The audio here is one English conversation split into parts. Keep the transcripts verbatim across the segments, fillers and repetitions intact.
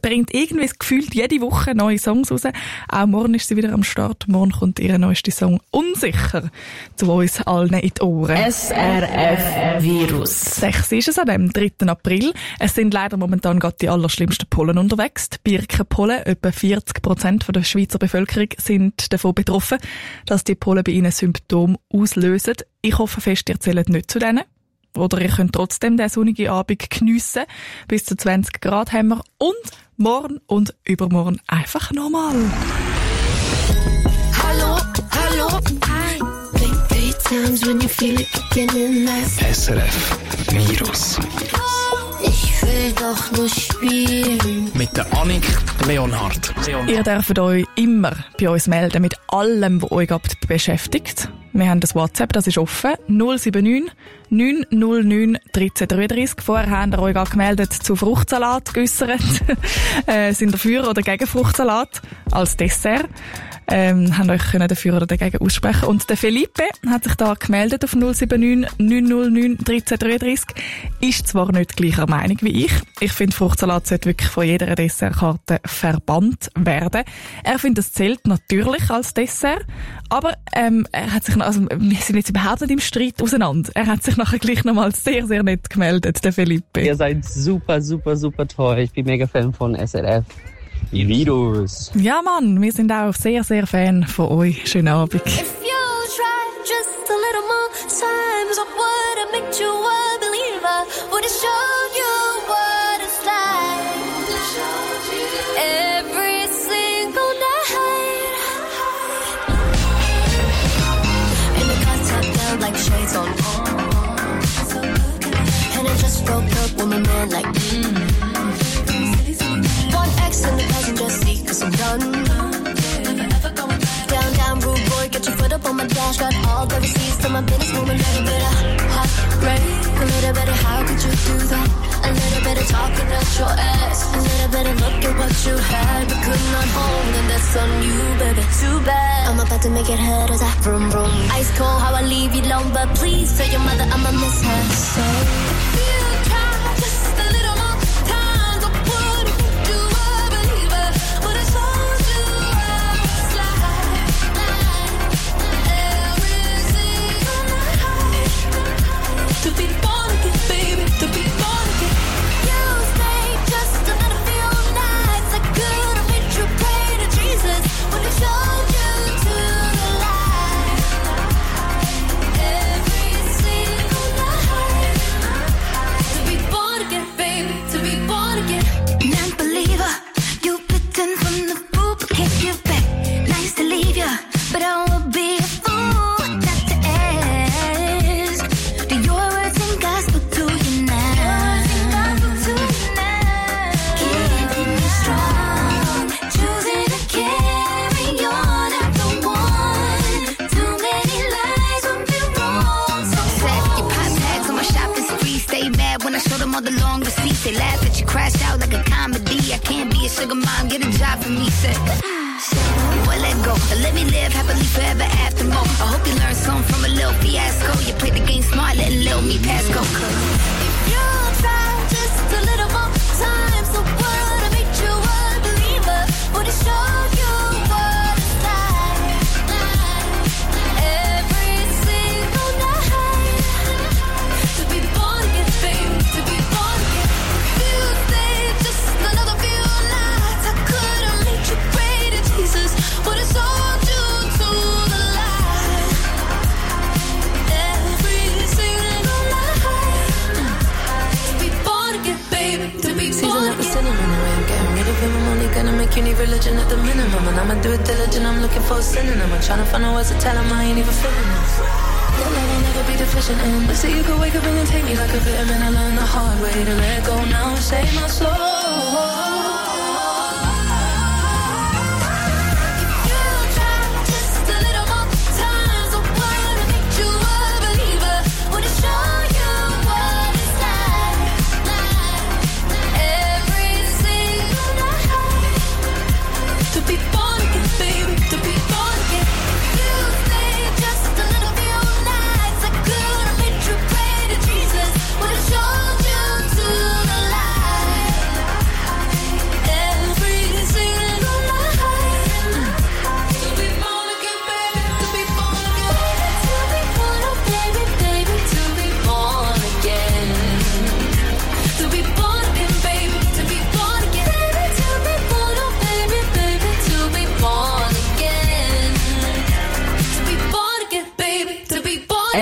bringt irgendwie gefühlt jede Woche neue Songs raus. Auch morgen ist sie wieder am Start. Morgen kommt ihr neuester Song «Unsicher» zu uns allen in die Ohren. S R F Virus. Sechs ist es an dem dritten April. Es sind leider momentan gerade die allerschlimmsten Pollen unterwegs. Die Birkenpollen, etwa vierzig Prozent der Schweizer Bevölkerung sind davon betroffen, dass die Pollen bei ihnen Symptome auslösen. Ich hoffe fest, ihr zählt nicht zu denen. Oder ihr könnt trotzdem den sonnigen Abend geniessen. Bis zu zwanzig Grad haben wir. Und morgen und übermorgen einfach normal. Hallo, hallo, hi. Big, big times when you feel it beginning last. S R F Virus. Ich will doch nur spielen. Mit der Annik Leonhardt. Ihr dürft euch immer bei uns melden mit allem, was euch beschäftigt. Wir haben das WhatsApp, das ist offen. null sieben neun neun null neun eins drei drei drei. Vorher habt ihr euch auch gemeldet zu Fruchtsalat geäussert. äh, sind dafür oder gegen Fruchtsalat als Dessert? Ähm, haben euch können dafür oder dagegen aussprechen. Und der Felipe hat sich da gemeldet auf null sieben neun neun null neun eins drei drei drei. Ist zwar nicht gleicher Meinung wie ich. Ich finde, Fruchtsalat sollte wirklich von jeder Dessertkarte verbannt werden. Er findet, es zählt natürlich als Dessert. Aber ähm, er hat sich, also wir sind jetzt überhaupt nicht im Streit auseinander. Er hat sich nachher gleich nochmal sehr, sehr nett gemeldet, der Felipe. Ihr seid super, super, super toll. Ich bin mega Fan von S R F. Virus. Ja, Mann, wir sind auch sehr, sehr Fan von euch. Schönen Abend. If you try just a little more times, I would have made you a believer. Would have showed you what it's like. Every single night. And the cards tap down like shades on. And I just broke up with my man like mm. One X in the passenger seat, cause I'm done. Down, down, rude boy, get your foot up on my dash. Got all the receipts to my business, woman, a little bit of heartbreak. A little bit of how could you do that? A little bit of talking at your ass. A little bit of look at what you had, but could not hold, and that's on you, baby. Too bad. I'm about to make it hurt as I vroom vroom. Ice cold, how I leave you alone, but please tell your mother I'ma miss her. So, you try just a little more time. I would make you a believer. Would have told you I was like every single night. To be born again, baby, to be born again. You stayed just a little few nights. I could have made you pray to Jesus. Would have showed you to the light. Every single night. To be born again, baby, to be born again. Non-believer, you bitten from the poop, can't give back. Nice to leave ya, but I would be a fool not to ask. Do your words and gospel to you now? Keeping you strong, choosing to carry on after one. Too many lies would be wrong. So sad, you pop tags on my shopping spree. Stay mad when I show them all the long receipts. They laugh at you, crash out like a comedy. I can't be a sugar mom, get a job for me, say. Well, let go, let me live happily forever after more. I hope you learned something from a little fiasco. You played the game smart, letting little me pass go. If you try just a little more time, so would have made you a believer. Would have showed you what it's like. Every single night. To be born again, baby, to be born again. You stayed just another few nights. I could have made you pray to Jesus. Would have told you to the light. Every single night. To be born again, baby, to be born again. Sinning in the way I'm getting rid of him. I'm only gonna make you need religion at the minimum. And I'ma do it diligent, I'm looking for a synonym. I'm trying to find out words to tell him I ain't even feeling this. That love I'll never be deficient in. But see, you could wake up and then take me like a vitamin. I learned the hard way to let go now and save my soul.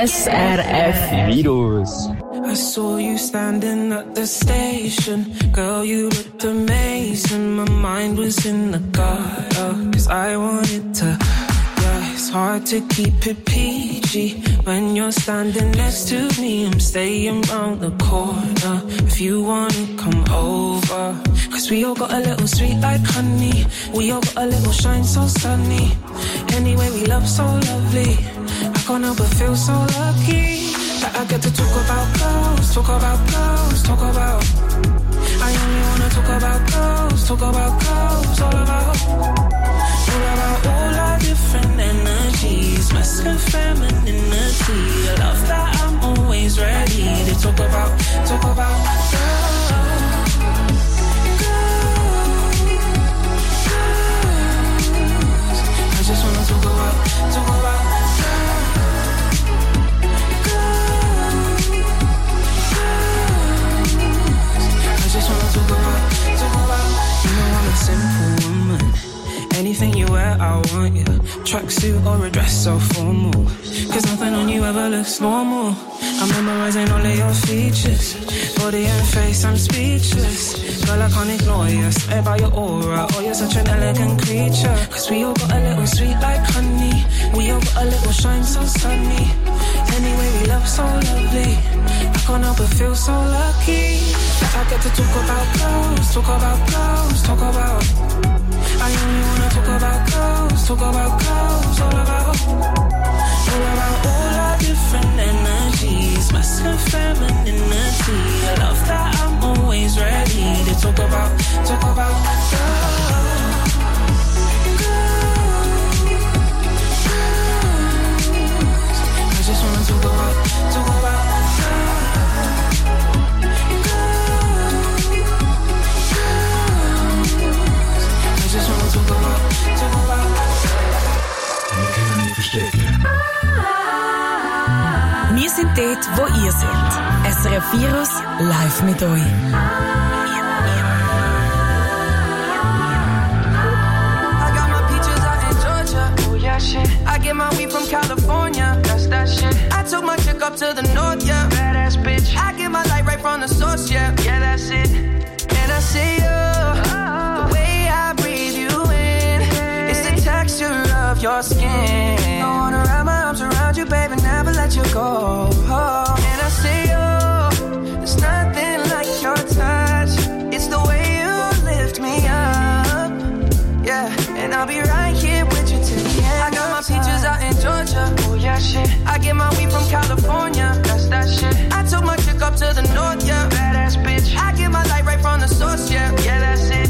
S R F Virus. I saw you standing at the station. Girl, you looked amazing. My mind was in the gutter, cause I wanted to. Yeah, it's hard to keep it P G when you're standing next to me. I'm staying round the corner. If you wanna come over, cause we all got a little sweet like honey. We all got a little shine so sunny. Anyway, we love so lovely. I can't help but feel so lucky that I get to talk about girls, talk about girls, talk about. I only wanna talk about girls, talk about girls, all about, all about all our different energies, masculine, femininity. I love that I'm always ready to talk about, talk about girls, girls, girls. I just wanna talk about, talk about. Simple woman, anything you wear, I want you. Tracksuit or a dress so formal, cause nothing on you ever looks normal. I'm memorizing all of your features, body and face, I'm speechless. Girl, I can't ignore you, swear by your aura. Oh, you're such an elegant creature. Cause we all got a little sweet like honey. We all got a little shine so sunny. Anyway, we love so lovely. I can't help but feel so lucky that I get to talk about girls, talk about girls, talk about. I only wanna talk about girls, talk about girls, all about, all about all our different energies, masculine, femininity. I love that I'm always ready to talk about, talk about girls, girls. I just wanna talk about, talk about girls, girls. I just wanna talk about, talk about. Wir können nicht verstecken. Wir sind dort, wo ihr seid. S R F Virus live mit euch. I got my peaches out in Georgia. Oh yeah, shit. I get my weed from California. That's that shit. I took my chick up to the north, yeah. Badass bitch. I get my light right from the source, yeah. Yeah, that's it. And I see you. The way I breathe you in. It's the texture of your skin. I wanna wrap my arms around you, baby, never let you go. Oh. And I see you. There's nothing like your touch. It's the way you lift me up. Yeah, and I'll be right here with you till the end. I got my peaches out in Georgia. Oh yeah, shit. I get my weed from California. That's that shit. I took my chick up to the north, yeah. Badass bitch. I get my light right from the source, yeah. Yeah, that's it.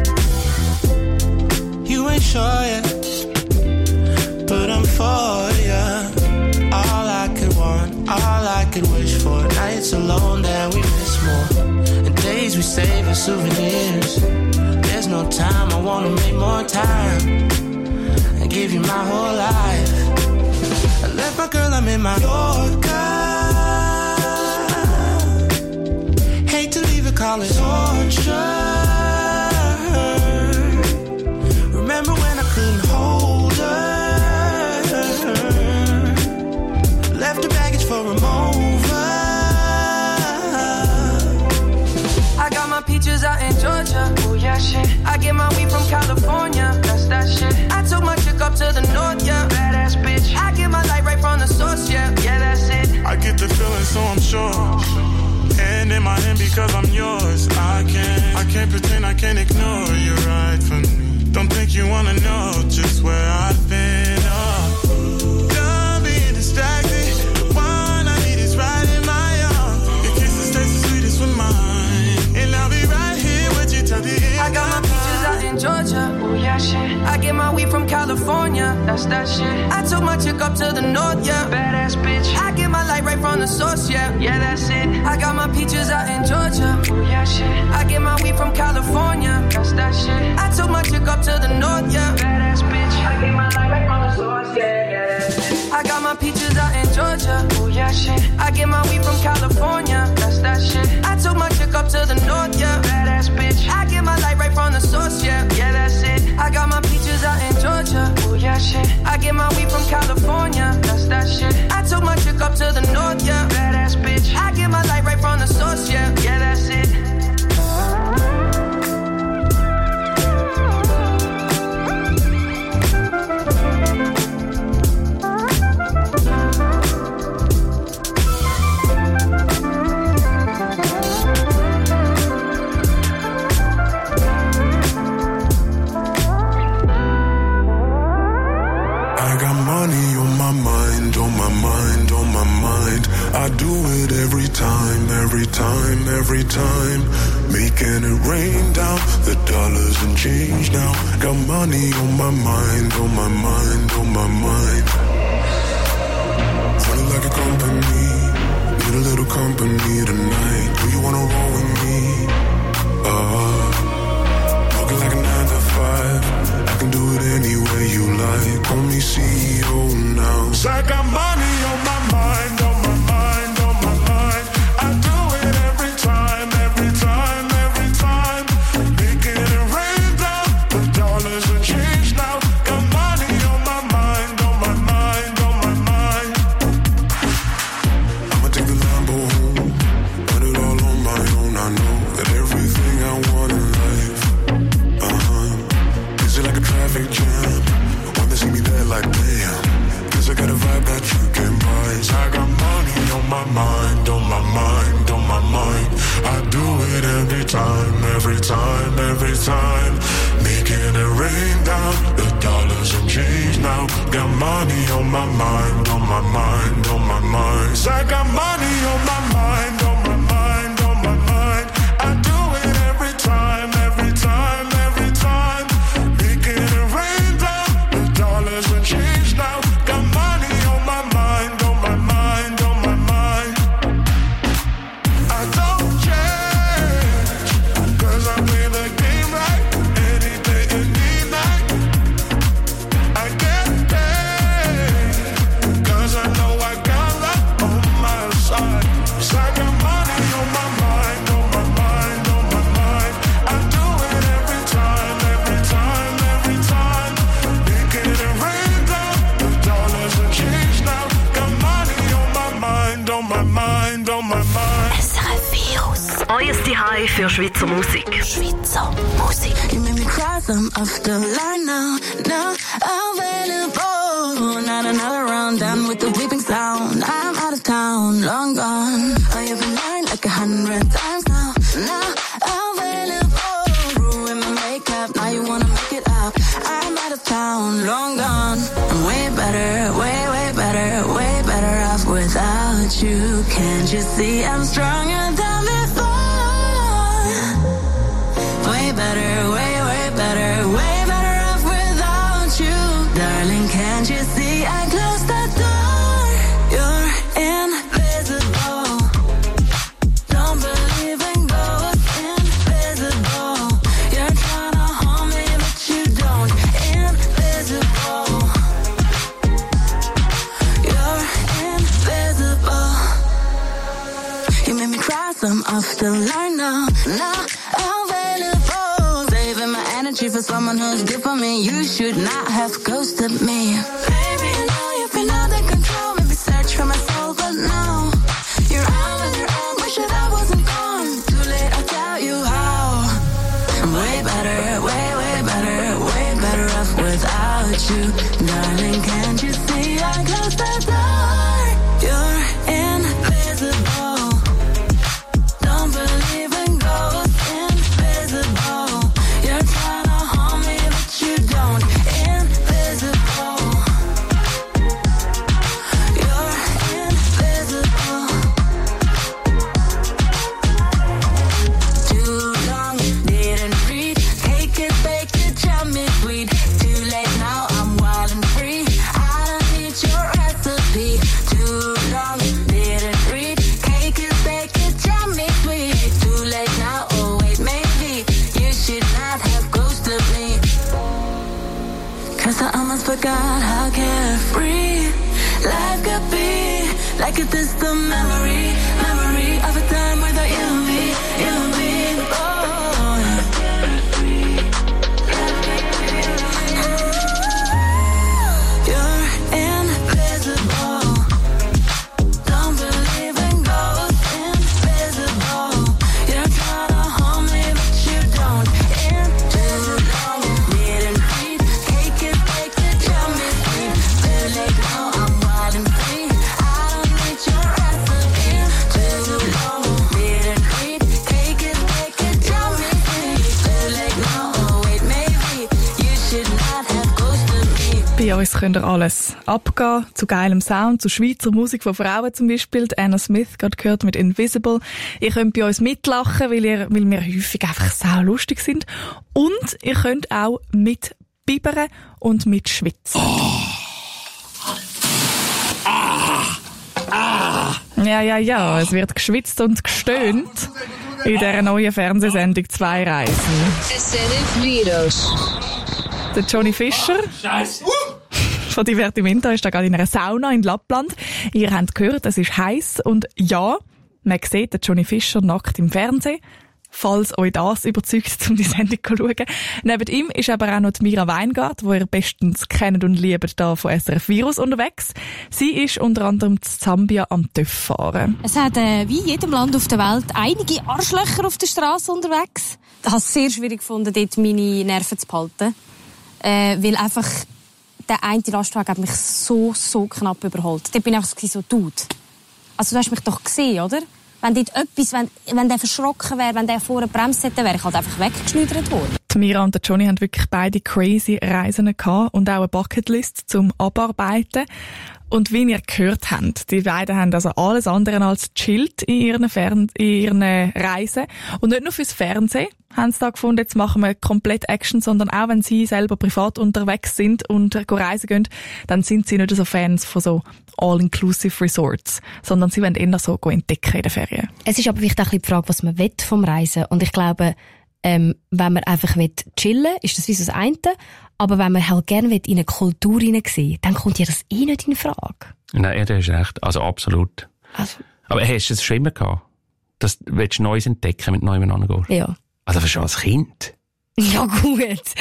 You ain't sure yet, but I'm for ya. All I could want, all I could wish for. Nights alone that we miss more, and days we save as souvenirs. There's no time, I wanna make more time and give you my whole life. I left my girl, I'm in my Yorker. Hate to leave it, call it torture. Remember when I couldn't hold her? Left her baggage for a mover. I got my peaches out in Georgia. Oh yeah, shit. I get my weed from California. That's that shit. I took my chick up to the north, yeah. Badass bitch. I get my light right from the source, yeah. Yeah, that's it. I get the feeling, so I'm sure. And in my hand because I'm yours. I can't, I can't pretend, I can't ignore you right from me. Don't think you wanna know just where I've been. Oh, done being distracted. The one I need is right in my arms. Your kisses taste the sweetest with mine, and I'll be right here with you till the end. I got my peaches out in Georgia. Oh yeah, shit. I get my weed from California. That's that shit. I took my chick up to the north, yeah. Badass bitch. I get my light right from the source, yeah. Yeah, that's it. I got my peaches out in Georgia. Oh yeah, shit. I get my weed from California. That's that shit. I took my chick up to the north, yeah. Badass bitch. I get my light right from the source, yeah. Yeah, that's it. I got my peaches out in Georgia. Oh yeah, shit. I get my weed from California. That's that shit. I took my chick up to the north, yeah. Badass bitch. I get my light right from the source, yeah. Yeah, that's it. I got my peaches out in Georgia. Oh yeah, shit. I get my weed from California. That's that shit. I took my chick up to rain down. The dollars and change now. Got money on my mind, on my mind, on my mind. Feeling like a company. Need a little company tonight. Do you wanna roll with me? Uh, working like a nine to five. I can do it any way you like. Call me C E O now. 'Cause I got money on my mind, on my mind, on my mind. I do it every time, every time, every time. Making it rain down. The dollars and change now. Got money on my mind, on my mind, on my mind. I'ma take the Lambo home. Put it all on my own. I know that everything I want in life. Uh-huh. Is it like a traffic jam? When they see me there like damn. Cause I got a vibe that you can buy. So I got money on my mind, on my mind, on my mind. I do it every time, every time, every time. Making it rain down. The dollars and change now. Got money on my mind, on my mind, on my mind. So I got money on my mind, on my mind, on my mind. I do it every time, every time, every time. Making it rain down. The dollars and change now. Got money on my mind, on my mind, on my mind. I don't change, 'cause I play the game right. Any day, any night. I get paid, 'cause I know I got that on my side. 'Cause I got money on my mind, on my mind, on my mind. I do it every time, every time, every time. Making it rain down. The dollars and change now. Got money on my mind, on my mind, on my mind. S R F Virus. Euer Zuhause für Schweizer Musik. Schweizer Musik. You made me cry some of the line now, now available. Not another round, done with the weeping sound. I'm out of town, long gone. Oh, you've been lying like a hundred times now, now available. Ruin my makeup, now you wanna make it up. I'm out of town, long gone. I'm way better, way, way better, way better off without you. Can't you see I'm stronger than before? Way better, way, way better, way better off without you. Darling, can't you see I closed the door? You're invisible. Don't believe in ghosts, invisible. You're trying to harm me, but you don't. Invisible. You're invisible. You made me cry some of the line now, now available. Saving my energy for someone who's good for me. You should not have ghosted me. Baby, I know you've been out of control. Maybe search for my soul, but now you're out on your own. Wish that I wasn't gone. Too late, I'll tell you how. I'm way better, way, way better, way better off without you. Darling, can't you see I closed the door? You're invisible. Don't believe in ghosts, invisible. You're trying to harm me, but you don't. Invisible. You're invisible. Too long, didn't read. Take it, bake it, tell me sweet. Too late now, I'm wild and free. I don't need your recipe. Too long, didn't read. Cake it, bake it, tell me sweet. Too late now, oh wait, maybe you should not have ghosted me. 'Cause I almost forgot how carefree life could be. Like a distant memory, memory of a time without you and me, you and me. Oh. You're invisible. Don't believe in ghosts, invisible. You're trying to harm me, but you don't. Invisible. Didn't read. Cake it, bake it, tell me sweet. Too late now, I'm wild and free. I don't need your recipe. Too long. Bei uns könnt ihr alles abgehen, zu geilem Sound, zu Schweizer Musik von Frauen zum Beispiel. Die Anna Smith gerade gehört mit Invisible. Ihr könnt bei uns mitlachen, weil, ihr, weil wir häufig einfach sau lustig sind. Und ihr könnt auch mitbibbern und mitschwitzen. Oh. Ah. Ah. Ja, ja, ja, es wird geschwitzt und gestöhnt in dieser neuen Fernsehsendung «Zwei Reisen». S R F Virus. Der Johnny Fischer von Divertimento ist da gerade in einer Sauna in Lappland. Ihr habt gehört, es ist heiß und ja, man sieht den Johnny Fischer nackt im Fernsehen. Falls euch das überzeugt, um die Sendung zu schauen. Neben ihm ist aber auch noch die Mira Weingart, die ihr bestens kennt und liebt, hier von S R F Virus unterwegs. Sie ist unter anderem in Zambia am T Ö F fahren. Es hat, äh, wie in jedem Land auf der Welt, einige Arschlöcher auf der Straße unterwegs. Ich habe es sehr schwierig gefunden, dort meine Nerven zu behalten. Äh, weil einfach der eine Lastwagen hat mich so, so knapp überholt. Dort bin ich einfach so, Dude. Also du hast mich doch gesehen, oder? Wenn dort etwas, wenn, wenn der verschrocken wäre, wenn der vorher bremst hätte, wäre ich halt einfach weggeschleudert worden. Die Mira und der Johnny haben wirklich beide crazy Reisen gehabt und auch eine Bucketlist zum Abarbeiten. Und wie ihr gehört habt, die beiden haben also alles andere als chillt in ihren, Fern- in ihren Reisen. Und nicht nur fürs Fernsehen haben sie da gefunden, jetzt machen wir komplett Action, sondern auch wenn sie selber privat unterwegs sind und reisen gehen, dann sind sie nicht so Fans von so All-Inclusive Resorts, sondern sie wollen eher so entdecken in den Ferien. Es ist aber vielleicht auch ein bisschen die Frage, was man will vom Reisen. Und ich glaube, ähm, wenn man einfach will chillen, ist das wie so das eine. Aber wenn man halt gerne in eine Kultur hineinsehen, dann kommt ja das eh nicht in Frage. Nein, du hast recht. Also absolut. Also. Aber hast du es schon immer gehabt? Dass du willst Neues entdecken, mit Neuem angehst? Ja. Also schon als Kind? Ja, gut.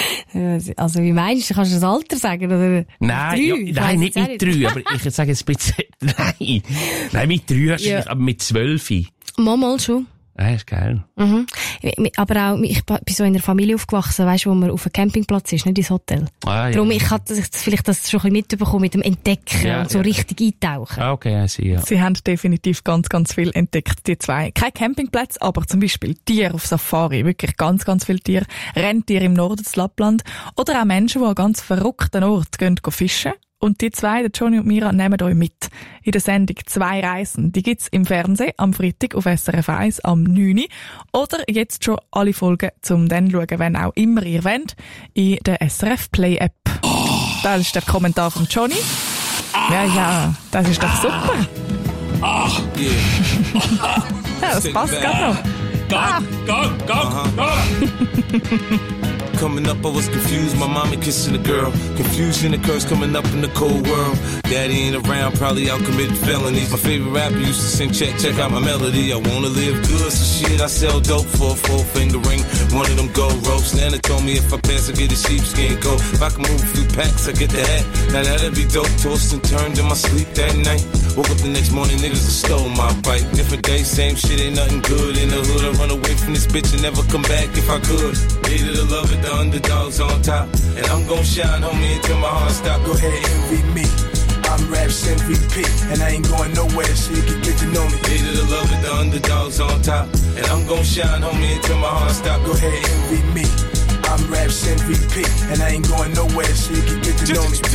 Also, wie meinst du? Kannst du das Alter sagen? Oder nein, ja, nein, nicht mit drei, aber ich sage jetzt ein bisschen, nein. Nein, mit drei hast du ja. Aber mit zwölf. Mal, mal schon. Ja, ist geil. Mhm. Aber auch, ich bin so in einer Familie aufgewachsen, weißt du, wo man auf einem Campingplatz ist, nicht ins Hotel. Ah, ja. Darum, ich hatte vielleicht das schon ein bisschen mitbekommen mit dem Entdecken ja, und so ja. richtig eintauchen. Ah, okay, I see, ja. Sie haben definitiv ganz, ganz viel entdeckt, die zwei. Kein Campingplatz, aber zum Beispiel Tiere auf Safari, wirklich ganz, ganz viele Tiere. Rentiere im Norden des Lappland. Oder auch Menschen, die an ganz verrückten Ort gehen, gehen fischen. Und die zwei, der Johnny und Mira, nehmen euch mit in der Sendung «Zwei Reisen». Die gibt's im Fernsehen am Freitag auf S R F eins am neun Uhr. Oder jetzt schon alle Folgen zum dann schauen, wenn auch immer ihr wollt, in der S R F Play App. Oh. Das ist der Kommentar von Johnny. Ah. Ja, ja, das ist doch super. Ach, yeah. Ja, das passt gerade noch. Go, go, go, go. Coming up, I was confused. My mommy kissing a girl. Confusion occurs coming up in the cold world. Daddy ain't around, probably out committed felonies. My favorite rapper used to sing, check, check out my melody. I wanna live good, so shit, I sell dope for a four finger ring. One of them gold ropes. Nana told me if I pass, I get a sheepskin coat. If I can move a few packs, I get the hat. Now that'd be dope. Tossed and turned in my sleep that night. Woke up the next morning, niggas have stole my bike. Different day, same shit, ain't nothing good in the hood. I run away from this bitch and never come back if I could. Hated to love it, the underdogs on top. And I'm gon' shine, homie, until my heart stop. Go ahead, envy me. I'm Raps M V P, and I ain't going nowhere, so you can get to know me. Hated to love it, the underdogs on top. And I'm gon' shine, homie, until my heart stop. Go ahead, envy me. I'm Raps M V P, and I ain't going nowhere, so you can get to know me.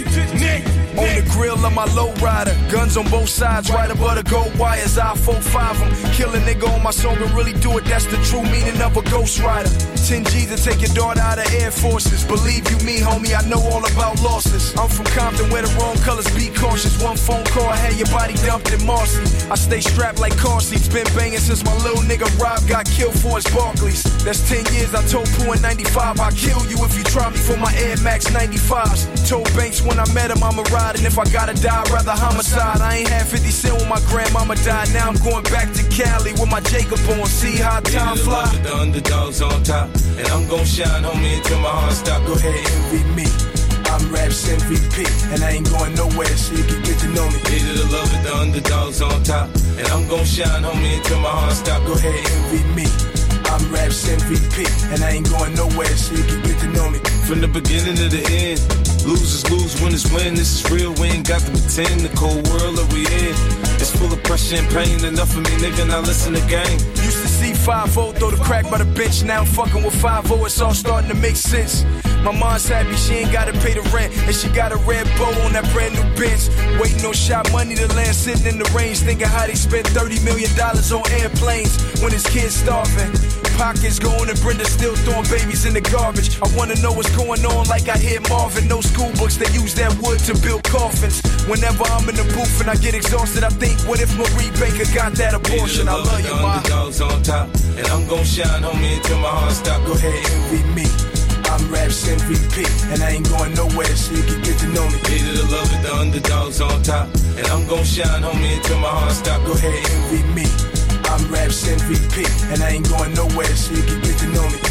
On the grill of my lowrider, guns on both sides, right above the gold wires. I four five them, kill a nigga on my song and really do it. That's the true meaning of a ghost rider. ten G's to take your daughter out of Air Forces. Believe you me, homie, I know all about losses. I'm from Compton where the wrong colors be cautious. One phone call, had your body dumped in Marcy. I stay strapped like car seats, been banging since my little nigga Rob got killed for his Barclays. That's ten years, I told Pooh in ninety-five, I'll kill you if you try me for my Air Max ninety-fives. Told Banks when I met him I'ma ride, and if I gotta die, I'd rather homicide. I ain't had fifty cent when my grandmama died. Now I'm going back to Cali with my Jacob on. See how time fly. The underdogs on top, and I'm gon' shine, homie, until my heart stop. Go ahead, envy me. I'm Raps M V P, and I ain't going nowhere, so you can get to know me. Hated to love it, the underdogs on top, and I'm gon' shine, homie, until my heart stop. Go ahead, envy me. I'm Raps M V P, and I ain't going nowhere, so you can get to know me. From the beginning to the end, losers lose, winners win. This is real, we ain't got to pretend. The cold world that we in, it's full of pressure and pain. Enough of me, nigga, now listen to game. Used to C five oh, throw the crack by the bench. Now I'm fucking with five oh, it's all starting to make sense. My mom's happy, she ain't gotta pay the rent. And she got a red bow on that brand new bench. Waiting on shot money to land, sitting in the range. Thinking how they spent thirty million dollars on airplanes when his kids starving. Pockets going and Brenda still throwing babies in the garbage. I wanna know what's going on like I hear Marvin. No school books, they use that wood to build coffins. Whenever I'm in the booth and I get exhausted, I think, what if Marie Baker got that abortion? I love you, ma. Underdogs on top, and I'm gon' shine, homie, until my heart stop. Go ahead, envy me. I'm Raps M V P, and I ain't going nowhere, so you can get to know me. Hated to love it, the underdogs on top, and I'm gon' shine, homie, until my heart stop. Go ahead, envy me. I'm Raps M V P, and I ain't going nowhere, so you can get to know me.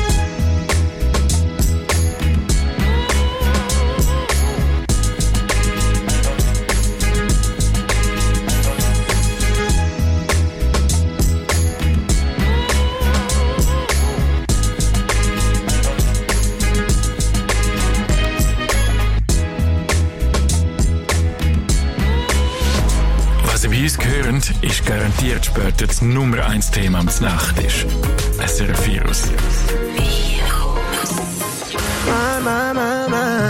Uns gehören, ist garantiert später das Nummer eins Thema am Nachttisch. S R F Virus. My, my, my,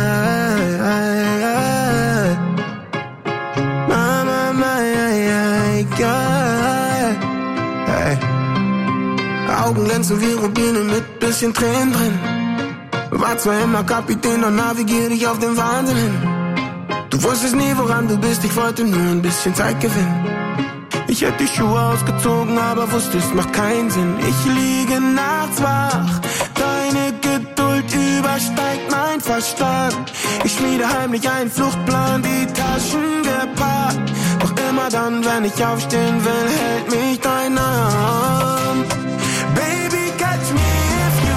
my. My, my, my, God. Hey. Augen glänzen wie Rubine mit bisschen Tränen drin. War zwar immer Kapitän, doch navigier dich auf den Wahnsinn hin. Du wusstest nie, woran du bist, ich wollte nur ein bisschen Zeit gewinnen. Ich hätte die Schuhe ausgezogen, aber wusste, es macht keinen Sinn. Ich liege nachts wach, deine Geduld übersteigt mein Verstand. Ich schmiede heimlich einen Fluchtplan, die Taschen gepackt. Doch immer dann, wenn ich aufstehen will, hält mich dein Arm. Baby, catch me if you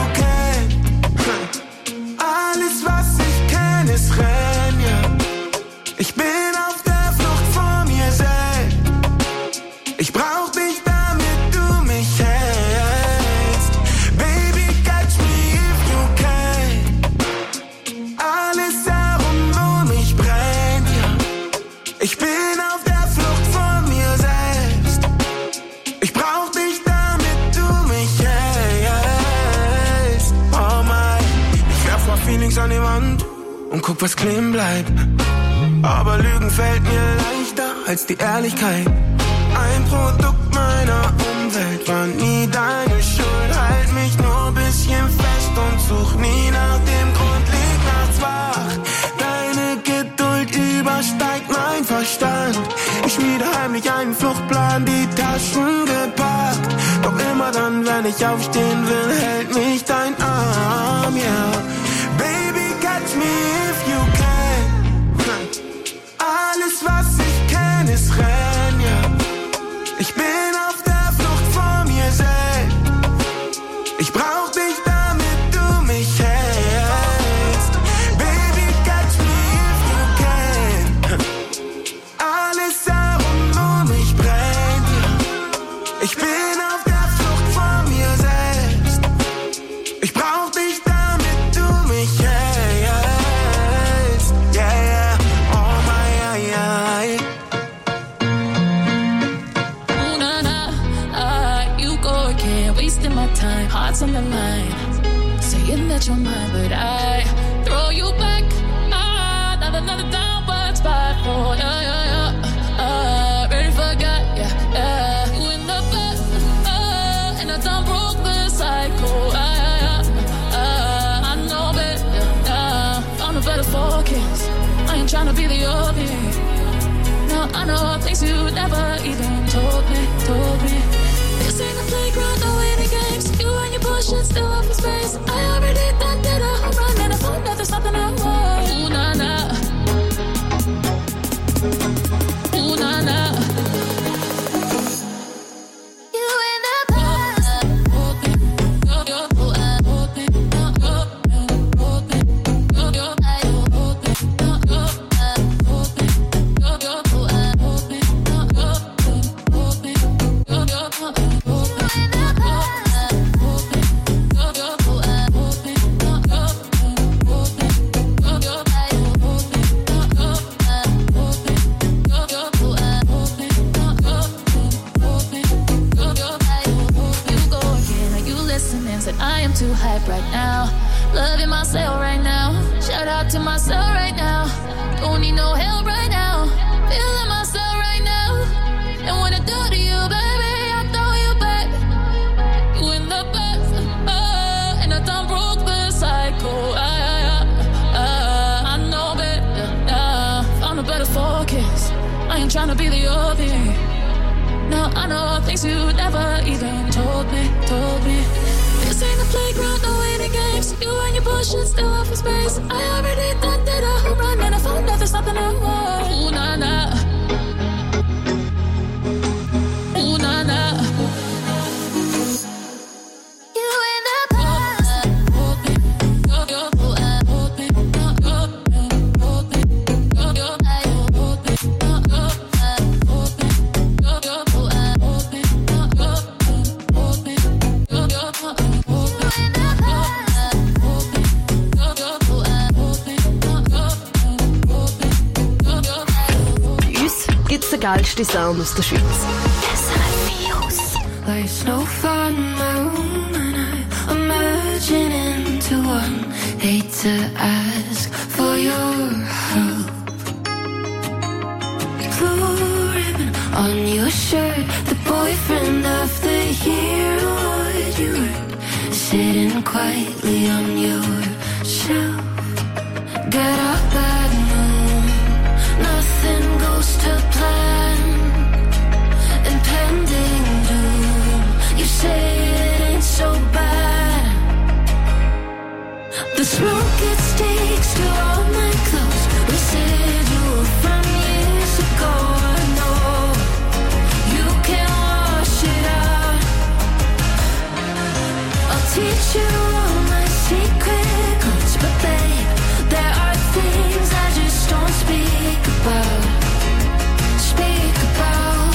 can. Alles, was ich kenn, ist Rennen, ja. Ich bin auf der Flucht vor mir selbst. Ich brauch dich, damit du mich hältst. Baby, catch me if you can. Alles herum um mich brennt, ja. Ich bin auf der Flucht vor mir selbst. Ich brauch dich, damit du mich hältst. Oh mein, ich werf mal Feelings an die Wand und guck, was kleben bleibt. Aber Lügen fällt mir leichter als die Ehrlichkeit. Ein Produkt meiner Umwelt war nie deine Schuld. Halt mich nur ein bisschen fest und such nie nach dem Grund. Lieg nachts wach, deine Geduld übersteigt mein Verstand. Ich schmiede heimlich einen Fluchtplan, die Taschen gepackt. Doch immer dann, wenn ich aufstehen will, hält mich dein Arm, yeah. Baby, catch me if you can. Alles, was ich kenn, ist Rennen, ja. Ich bin auf der Flucht vor mir selbst. Ich brauch dich, damit du mich hältst. Baby, catch me if you can. Alles herum um mich brennt, ja. Ich bin auf der Flucht vor mir selbst. Ich brauch dich, damit du mich hältst. Yeah, yeah. Oh my, yeah, yeah. My time, hearts on the line, saying that you're mine, but I throw you back. Ah, not another downward spot for ya, yeah, yeah, yeah. Uh, ready for God, yeah, yeah. You in the bed, uh, and I done broke the cycle. Ah, yeah, yeah. Uh, I know better, yeah, yeah. Found a better focus. I ain't tryna be the old me. Now I know things you never even told me, told me. This ain't a playground, no any games. You and your bullshit still up in space. I already thought that I'm running. I found out there's nothing I want. Ooh, nah, nah. Ooh, nah, nah. You in the past. talk to myself right now. Don't need no help right now. Feeling myself right now. And what I do to you, baby, I throw you back. You in the back, oh, and I done broke the cycle. I, I, I, I, I know better. Yeah, found a better focus. I ain't tryna be the obvious. Now I know things you never even told me, told me. This ain't a playground, no waiting games. You and your bullshit still off in space. I already thought that I home run and I found out there's nothing wrong. Ooh, nah, nah. Ooh, nah, nah. You in the past. Hold me, hold me, hold me, hold me, hold me, hold me, hold me, hold me, hold me, gibt's den geilsten Sound aus der Schweiz. S R F Virus. Life's no fun, my room, and I imagine into one. Hate to ask for your help. Blue ribbon on your shirt, the boyfriend of the year. Would you work? Sitting quietly on your shelf. Get up at noon, nothing goes to plan. Impending doom, you say it ain't so bad. The smoke, it sticks to all my clothes. Residual from years ago. I know you can wash it out. I'll teach you all my secret codes, but babe, there are things I just don't speak about. Speak about.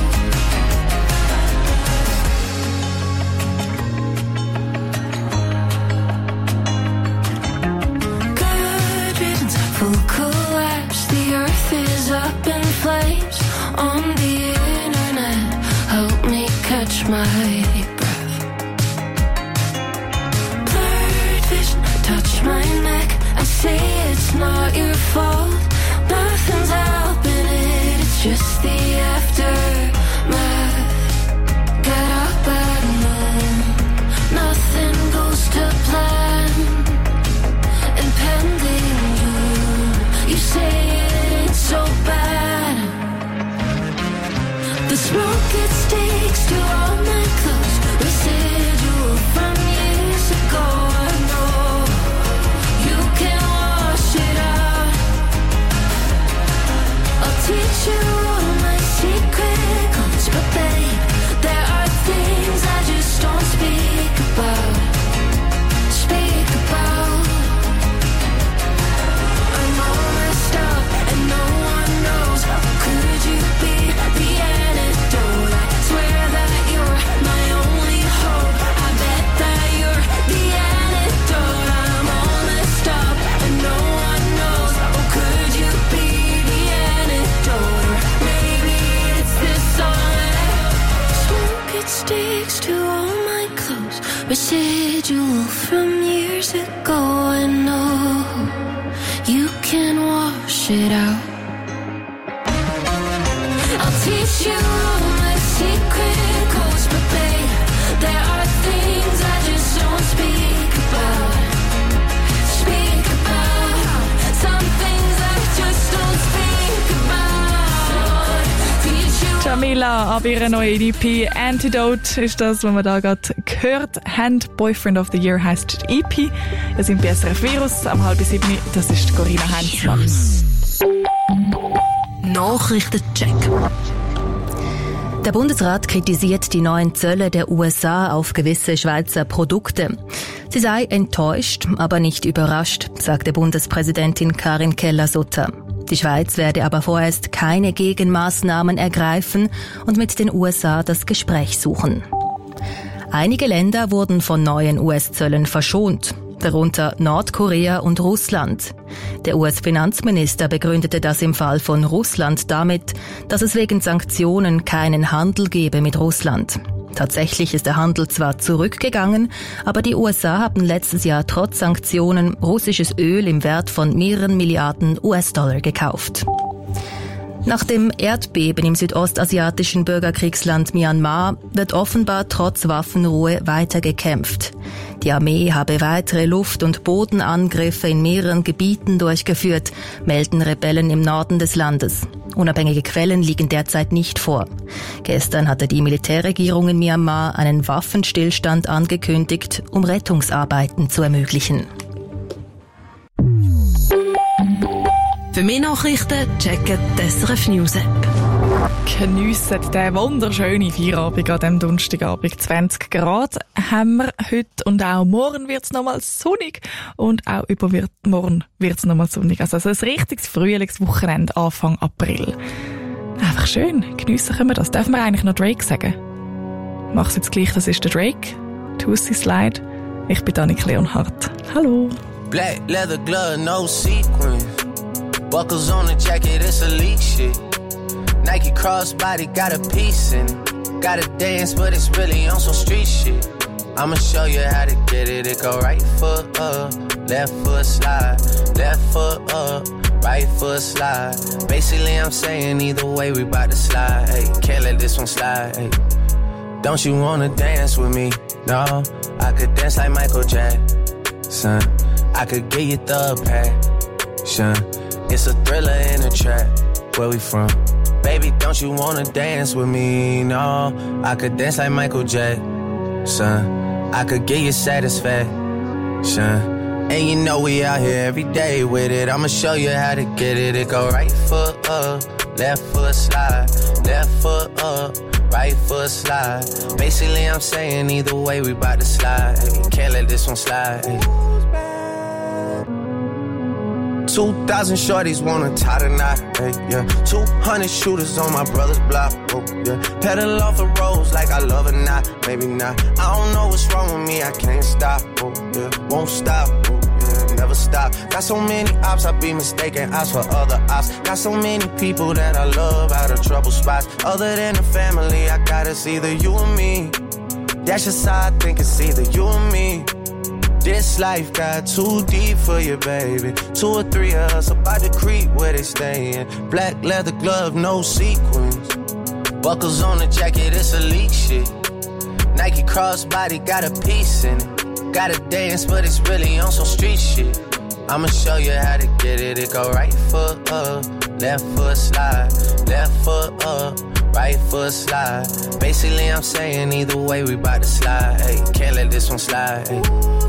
Good riddance, full collapse. The earth is up in flames. On the internet, help me catch my breath. Blurred vision, touch my neck. I say it's not your fault. Nothing's helping it, it's just the aftermath. Get up at noon, nothing goes to plan. Impending doom, you say it ain't so bad. The smoke, it sticks to all my clothes. Residual from years ago. I know you can wash it out. I'll teach you all my secret codes, but babe, there are things I just don't speak about. Speak about. I'm all messed up and no one knows. Could you be the antidote? I swear that you're my only hope. I bet that you're the antidote. I'm all messed up and no one knows. Oh, could you be the antidote? Or maybe it's this song. Smoke, it sticks to all my clothes. Residual from years ago. I know you can wash it out. I'll teach you all my secret codes, but babe, there are things I just don't speak about. Speak about. Some things I just don't speak about. Teach you. Jamila, ab ihrer neuen E P Antidote ist das, was wir da gerade gehört haben. Boyfriend of the Year heisst die E P. Wir sind bei S R F Virus am halb sieben. Das ist Corinna Heinzmann. Nachrichtencheck. Der Bundesrat kritisiert die neuen Zölle der U S A auf gewisse Schweizer Produkte. Sie sei enttäuscht, aber nicht überrascht, sagte Bundespräsidentin Karin Keller-Sutter. Die Schweiz werde aber vorerst keine Gegenmaßnahmen ergreifen und mit den U S A das Gespräch suchen. Einige Länder wurden von neuen U S-Zöllen verschont, darunter Nordkorea und Russland. Der U S-Finanzminister begründete das im Fall von Russland damit, dass es wegen Sanktionen keinen Handel gebe mit Russland. Tatsächlich ist der Handel zwar zurückgegangen, aber die U S A haben letztes Jahr trotz Sanktionen russisches Öl im Wert von mehreren Milliarden U S-Dollar gekauft. Nach dem Erdbeben im südostasiatischen Bürgerkriegsland Myanmar wird offenbar trotz Waffenruhe weiter gekämpft. Die Armee habe weitere Luft- und Bodenangriffe in mehreren Gebieten durchgeführt, melden Rebellen im Norden des Landes. Unabhängige Quellen liegen derzeit nicht vor. Gestern hatte die Militärregierung in Myanmar einen Waffenstillstand angekündigt, um Rettungsarbeiten zu ermöglichen. Für mehr Nachrichten checken die S R F News App. Geniessen den wunderschönen Feierabend an diesem Donnerstagabend. zwanzig Grad haben wir heute und auch morgen wird es nochmal sonnig und auch übermorgen wird es nochmal sonnig. Also ein richtiges Frühlingswochenende Anfang April. Einfach schön, geniessen können wir das. Dürfen wir eigentlich noch Drake sagen? Mach's jetzt gleich, das ist der Drake. Tussi Slide. Ich bin Annik Leonhardt. Hallo. Black leather glove, no sequins. Buckles on the jacket, it's elite shit. Nike crossbody got a piece in it. Gotta dance, but it's really on some street shit. I'ma show you how to get it. It go right foot up, left foot slide, left foot up, right foot slide. Basically, I'm saying either way we bout to slide. Hey, can't let this one slide. Hey, don't you wanna dance with me? No, I could dance like Michael Jackson. I could get you the passion. It's a thriller in a trap. Where we from? Baby, don't you wanna dance with me? No, I could dance like Michael Jackson. I could get you satisfaction. And you know we out here every day with it. I'ma show you how to get it. It go right foot up, left foot slide, left foot up, right foot slide. Basically, I'm saying either way we bout to slide. Hey, can't let this one slide. Hey. Two thousand shorties wanna tie the knot, hey, yeah. Two hundred shooters on my brother's block, oh, yeah. Pedal off the roads like I love it not, maybe not. I don't know what's wrong with me, I can't stop, oh, yeah. Won't stop, oh, yeah. Never stop. Got so many ops, I be mistaken ops for other ops. Got so many people that I love out of trouble spots. Other than the family, I got it's either you or me. That's just how I think it's either you or me. This life got too deep for you, baby. Two or three of us about to creep where they stayin'. Black leather glove, no sequins. Buckles on the jacket, it's elite shit. Nike crossbody got a piece in it. Gotta dance, but it's really on some street shit. I'ma show you how to get it. It go right foot up, left foot slide, left foot up, right foot slide. Basically, I'm saying either way we bout to slide. Hey, can't let this one slide. Hey.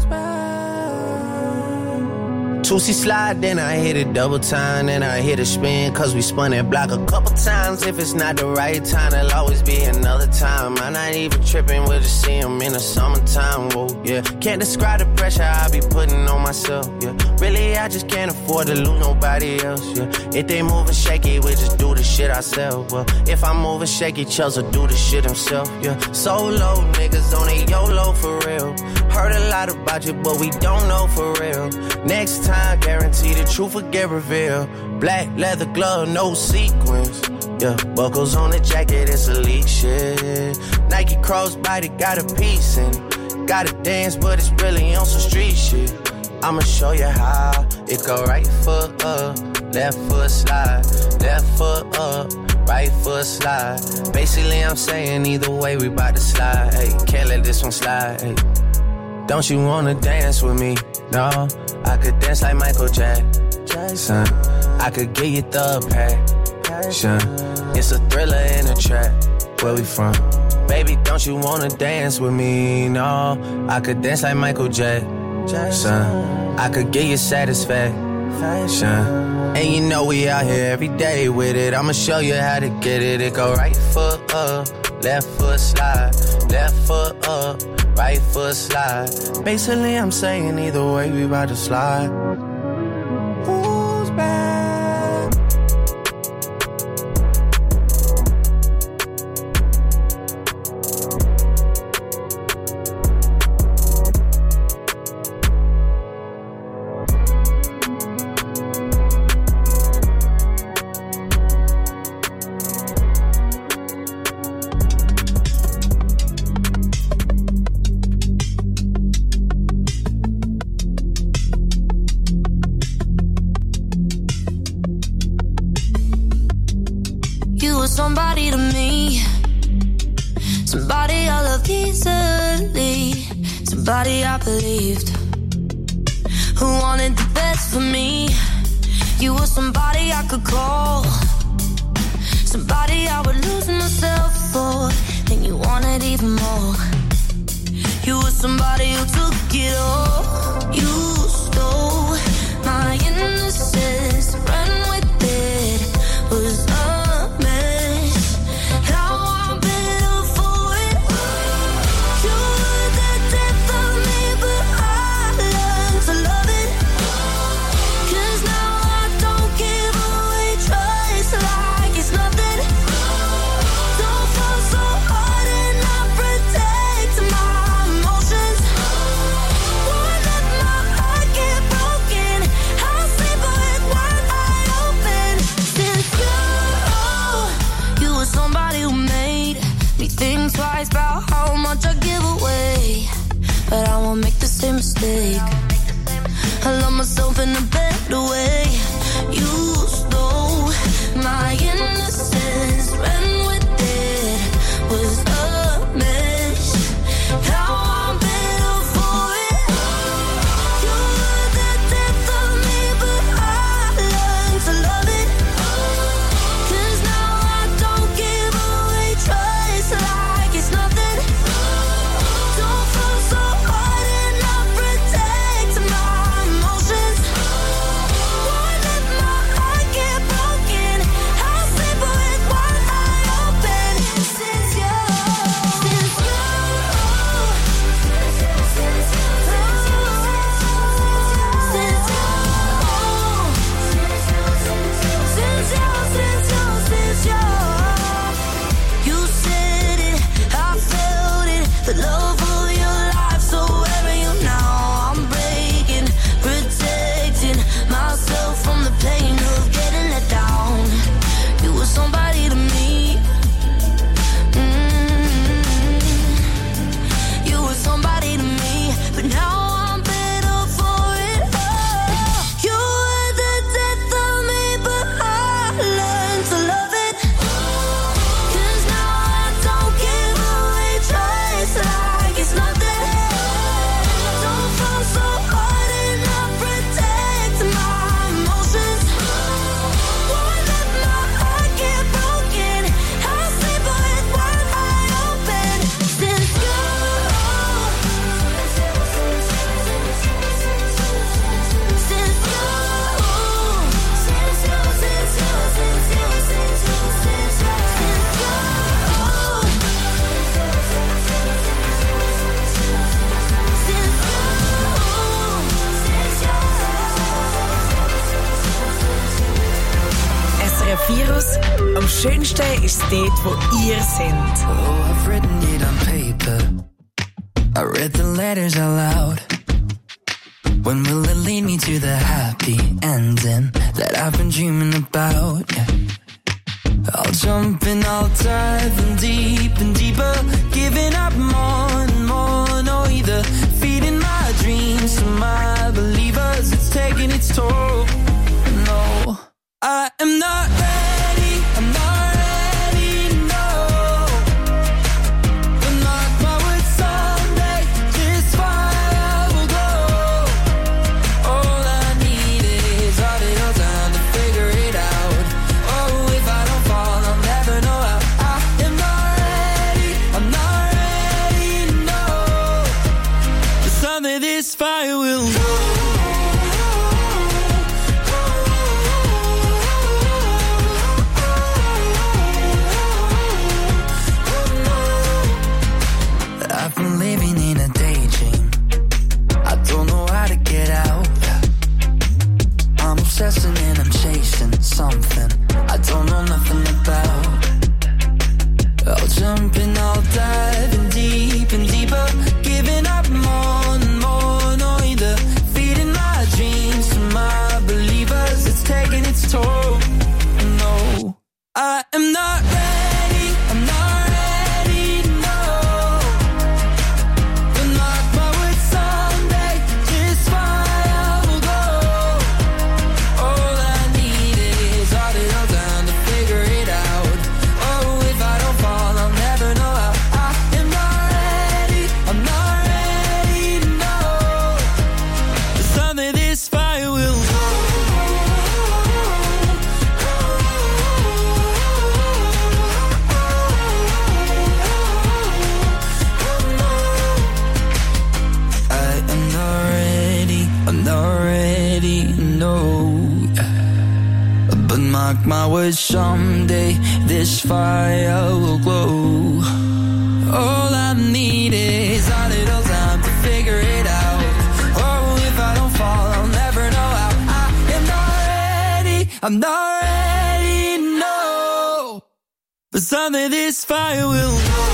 Tootsie slide, then I hit it double time, then I hit a spin, cause we spun that block a couple times. If it's not the right time, there'll always be another time. I'm not even tripping, we'll just see him in the summertime, whoa, yeah. Can't describe the pressure I be putting on myself, yeah. Really, I just can't afford to lose nobody else, yeah. If they moving shaky, we just do the shit ourselves, well. If I'm moving shaky, Chels will do the shit himself, yeah. Solo niggas on a YOLO for real. Heard a lot about you, but we don't know for real. Next time, guarantee the truth will get revealed. Black leather glove, no sequins. Yeah, buckles on the jacket, it's elite shit. Nike crossbody got a piece in it. Gotta dance, but it's really on some street shit. I'ma show you how. It go right foot up, left foot slide, left foot up, right foot slide. Basically, I'm saying either way we bout to slide. Hey, can't let this one slide. Hey. Don't you wanna dance with me? No, I could dance like Michael Jackson. I could get you the passion. It's a thriller in a trap. Where we from? Baby, don't you wanna dance with me? No, I could dance like Michael Jackson. I could get you satisfaction. And you know we out here every day with it. I'ma show you how to get it. It go right foot up, left foot slide, left foot up, right foot slide. Basically, I'm saying either way we about to slide. Who's back? were somebody to me, somebody I loved easily, somebody I believed, who wanted the best for me. You were somebody I could call, somebody I would lose myself for, and you wanted even more. You were somebody who took it all. You stole my innocence, ran with it, was a mess. Now I'm better for it. You were the death of me, but I learned to love it. 'Cause now I don't give away trust like it's nothing. Don't fall so hard and I protect my emotions. Won't let my heart get broken. I'll sleep with one eye open. Since you, you were somebody who made me think twice about how much I give away. But I won't make the same mistake. I love myself in a better way. You stole my innocence, ran with it, was a mess. Now I'm better for it. You were the death of me, but I learned to love it. 'Cause now I don't give away trust like it's nothing. Don't fall so hard and I protect my emotions. Won't let my heart get broken. I'll sleep with one eye open. Since you, since you, since you, since you, since you, you said it, I felt it, the love of your life. So where are you now? I'm breaking, protecting myself from the pain of getting let down. You were somebody to me. Mm-hmm. You were somebody to me, but now I'm better for it. Oh, you were the death of me, but I learned to love it. 'Cause now I don't give away trust like it's nothing. Don't fall so hard and I protect my emotions. Won't let my heart get broken. I'll sleep with one eye open. Since you, since you, since you, since you, since you, since you, since you, since you, S R F Virus. Am schönsten ist es dort, wo ihr seid. Oh, I've written it on paper. I read the letters out loud. When will it lead me to the happy ending that I've been dreaming about? I'll jump and I'll dive in deep and deeper, giving up more and more. No, either feeding my dreams to my believers, it's taking its toll. No, I am not ready, I'm not ready, no. But mark my words, someday this fire will go. All I need is a little time to figure it out. Oh, if I don't fall, I'll never know how. I am not ready, I'm not ready, no. But someday this fire will go. I've been living in a daydream. I don't know how to get out. I'm obsessing and I'm chasing something I don't know nothing about. I'll jump and I'll dive in deep and deeper, giving up more and more. No, either feeding my dreams to my believers, it's taking its toll. No, I am not ready, I'm not ready, no. But mark my words, someday this fire will go. All I need is a little time to figure it out. already know. But mark my words, someday this fire will glow. All I need is a little time to figure it out. Oh, if I don't fall, I'll never know how. I am not ready, I'm not ready, no. But someday this fire will glow.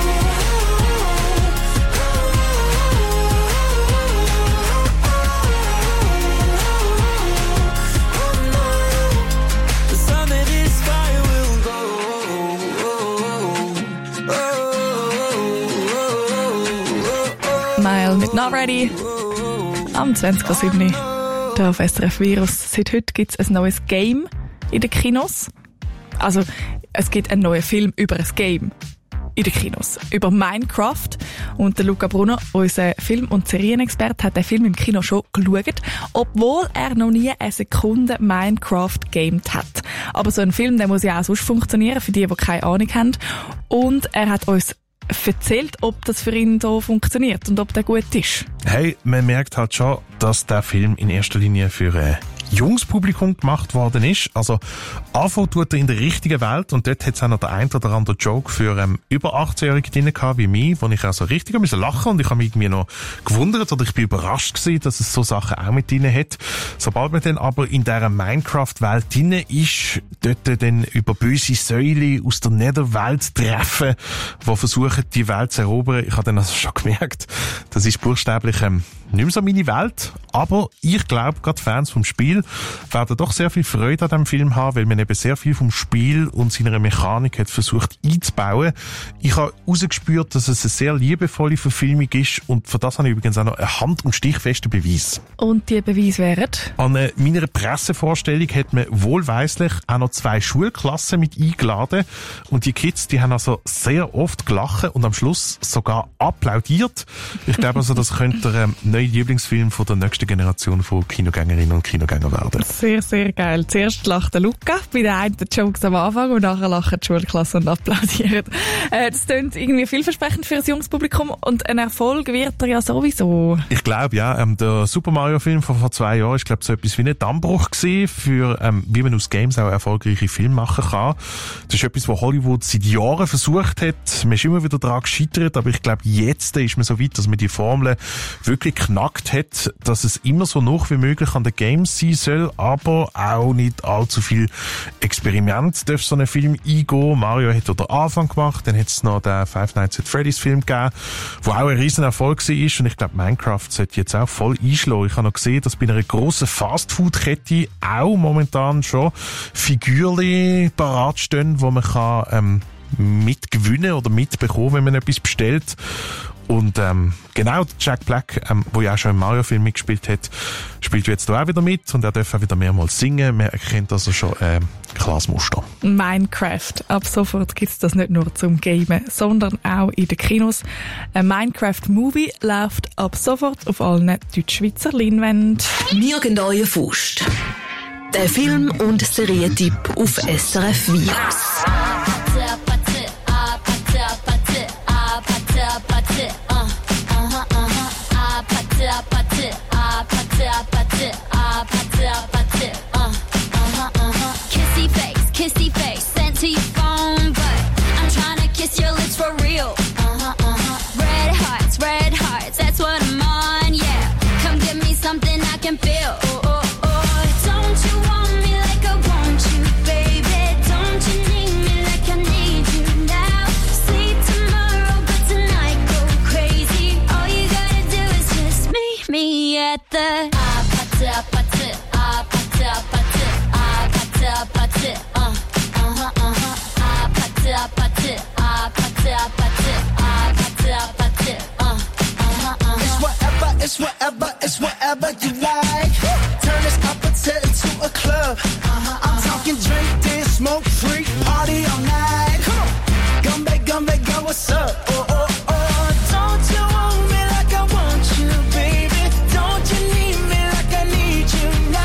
Mit Not Ready am zwanzig Uhr sieben hier auf S R F Virus. Seit heute gibt es ein neues Game in den Kinos. Also es gibt einen neuen Film über ein Game in den Kinos, über Minecraft. Und der Luca Brunner, unser Film- und Serienexperte, hat den Film im Kino schon geschaut, obwohl er noch nie eine Sekunde Minecraft gamed hat. Aber so ein Film, der muss ja auch sonst funktionieren, für die, die keine Ahnung haben. Und er hat uns erzählt, ob das für ihn so funktioniert und ob der gut ist. Hey, man merkt halt schon, dass der Film in erster Linie für ein junges Publikum gemacht worden ist. Also anfangen tut er in der richtigen Welt und dort hat es auch noch der ein oder andere Joke für ähm, über achtzehn-Jährige drin gehabt, wie mich, wo ich also richtig müssen lachen und ich habe mich irgendwie noch gewundert oder ich bin überrascht gewesen, dass es so Sachen auch mit drin hat. Sobald man dann aber in dieser Minecraft-Welt drin ist, dort dann über böse Säule aus der Netherwelt treffen, die versuchen, die Welt zu erobern. Ich habe dann also schon gemerkt, das ist buchstäblich ähm, nicht mehr so meine Welt, aber ich glaube, gerade Fans vom Spiel werden doch sehr viel Freude an diesem Film haben, weil man eben sehr viel vom Spiel und seiner Mechanik hat versucht einzubauen. Ich habe herausgespürt, dass es eine sehr liebevolle Verfilmung ist und für das habe ich übrigens auch noch einen hand- und stichfesten Beweis. Und die Beweise wären? An meiner Pressevorstellung hat man wohlweislich auch noch zwei Schulklassen mit eingeladen und die Kids, die haben also sehr oft gelacht und am Schluss sogar applaudiert. Ich glaube also, das könnte der ähm, neue Lieblingsfilm von der nächsten Generation von Kinogängerinnen und Kinogängern werden. Sehr, sehr geil. Zuerst lacht der Luca bei den einen Jokes am Anfang und nachher lachen die Schulklasse und applaudieren. Äh, das klingt irgendwie vielversprechend für ein junges Publikum und ein Erfolg wird er ja sowieso. Ich glaube, ja, ähm, der Super Mario Film von vor zwei Jahren ist, glaube ich, so etwas wie ein Dammbruch gewesen für, ähm, wie man aus Games auch erfolgreiche Filme machen kann. Das ist etwas, was Hollywood seit Jahren versucht hat. Man ist immer wieder daran gescheitert, aber ich glaube, jetzt ist man so weit, dass man die Formel wirklich knackt hat, dass es immer so nah wie möglich an den Games sein soll, aber auch nicht allzu viel Experiment darf so einen Film eingehen. Mario hat den Anfang gemacht, dann hat es noch den Five Nights at Freddy's Film gegeben, der auch ein riesen Erfolg war und ich glaube, Minecraft sollte jetzt auch voll einschlagen. Ich habe noch gesehen, dass bei einer grossen Fastfood-Kette auch momentan schon Figürchen parat stehen, wo man kann ähm, mitgewinnen oder mitbekommen, wenn man etwas bestellt. Und ähm, genau, Jack Black, ähm, wo ja auch schon im Mario-Film mitgespielt hat, spielt jetzt auch wieder mit und er darf auch wieder mehrmals singen. Man erkennt also schon ein äh, klares Muster. Minecraft. Ab sofort gibt es das nicht nur zum Gamen, sondern auch in den Kinos. Ein Minecraft-Movie läuft ab sofort auf allen Deutschschweizer Leinwänden. Nirgend euer Faust. Der Film- und Serientipp auf S R F Virus. Kissy face, kissy face, sent to your phone, but I'm trying to kiss your lips for real. Uh-huh, uh-huh. Red hearts, red hearts, that's what I'm on, yeah. Come give me something I can feel. Oh, oh, oh. Don't you want me like I want you, baby? Don't you need me like I need you now? Sleep tomorrow, but tonight go crazy. All you gotta do is just meet me at the ah, pata, pata, ah, pata, pata, ah, pata, pata, uh, uh-huh, uh-huh, ah, pata, pata, ah, pata, pata, ah, pata, pata, uh, uh-huh, uh-huh. It's whatever, it's whatever, it's whatever you like. Turn this appetite into a club. Uh-huh, I'm talking drink, dance, smoke, freak, party all night. Come on, come back, come back, girl, what's up? Oh, oh, oh, don't you want me like I want you, baby? Don't you need me like I need you now?